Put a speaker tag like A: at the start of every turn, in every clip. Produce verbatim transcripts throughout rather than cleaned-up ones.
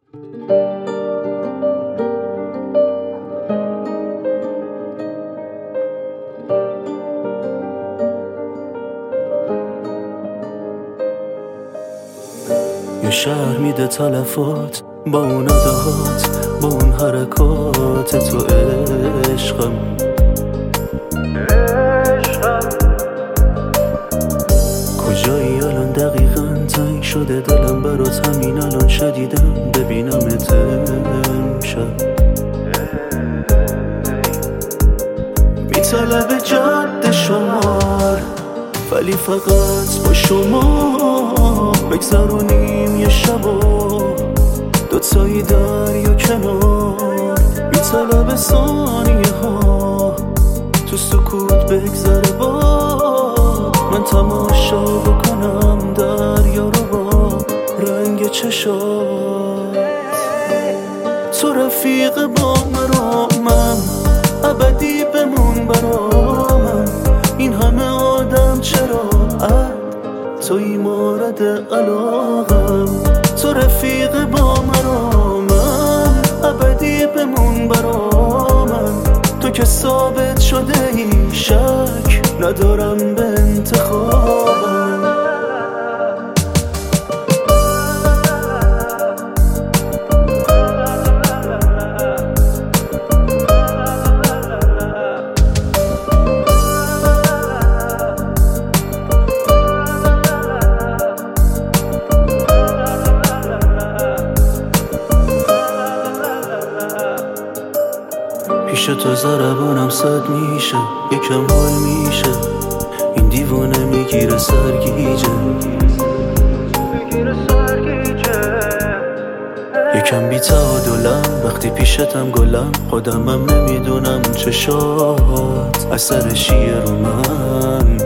A: یه شهر میده تلفات با اون ادهات، با اون حرکات تو عشقم. کجایی الان دقیقاً؟ تنگ شده دلم برات، همین الان شدیدم ببینمت امشب. میطلب جد شمار ولی فقط با شما بگذرونیم یه شبا دوتایی دریا کنار. میطلب ثانیه ها تو سکوت بگذره باد، من تماشا بکنم دریا رو با رنگ چشات. تو رفیق با مرامم، ابدی بمون برامم. این همه آدم چرا عد توی مورد علاقم. تو رفیق با مرامم، ابدی بمون برامم. تو که ثابت شده ای، شک ندارم به انتخابم. پیش تو ضربانم صد میشه، یکم حال میشه. این دیوانه میگیره سرگیجه، یکم بی تعادلم وقتی پیشتم گلم. خودمم نمیدونم چشات اثرشیه رو من.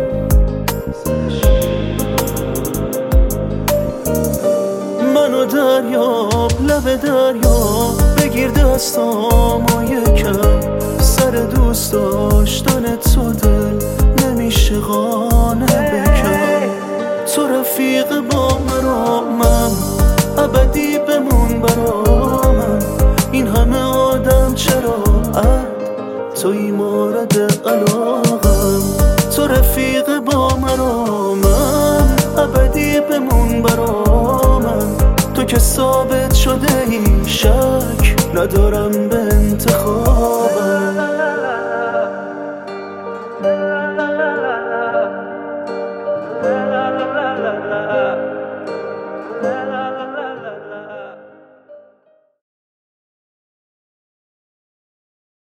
A: منو دریاب لب دریا، بگیر دستام و یکم سر دوست داشتن تو دل نمیشه قانع بکن. تو رفیق با مرامم، ابدی بمون برامم. این همه آدم چرا عد توی مورد علاقم. تو رفیق با مرامم، ابدی بمون برامم. تو که ثابت شده ای، شک ندارم به انتخاب.